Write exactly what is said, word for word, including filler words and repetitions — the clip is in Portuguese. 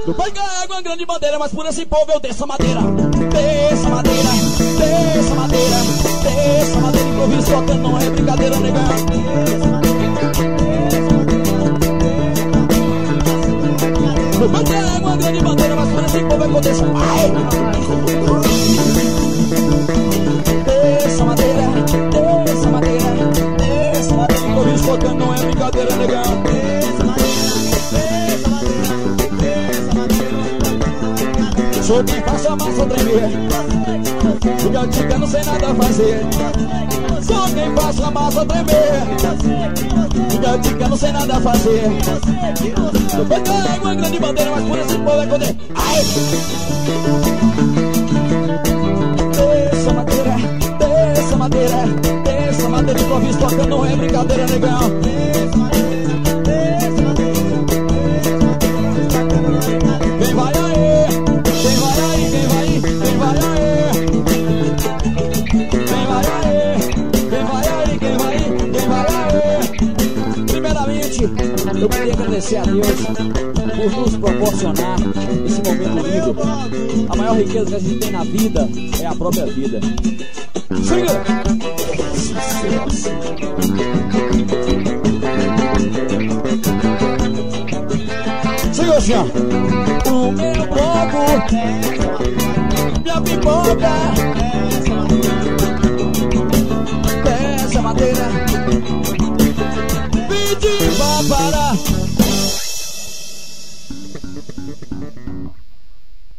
Eu peguei uma grande bandeira, mas por esse povo eu desço a madeira. Desço a madeira, desço a madeira, desço a madeira. Improviso tocando, não é brincadeira, negão. Eu peguei uma grande bandeira, mas por esse povo eu desço. Ai! Desço a madeira, desço a madeira, desço a madeira. Improviso tocando, não é brincadeira, negão. Sou quem faço a massa tremer. Porque eu diga não sei nada fazer. Sou quem faço a massa tremer. Porque eu diga não sei nada fazer. Eu peguei uma grande bandeira, mas por esse povo é poder. Ai! Desça a madeira, desça a madeira, desça a madeira. Improviso tocando, não é brincadeira, negão. Quem vai aí? Quem vai aí? Quem vai aí? Quem vai aí? Quem vai aí? Quem vai aí? Quem vai aí? Quem vai aí? Primeiramente, eu queria agradecer a Deus por nos proporcionar esse momento lindo. A maior riqueza que a gente tem na vida é a própria vida. Chega! Chega assim, ó. O meu povo, minha pipoca,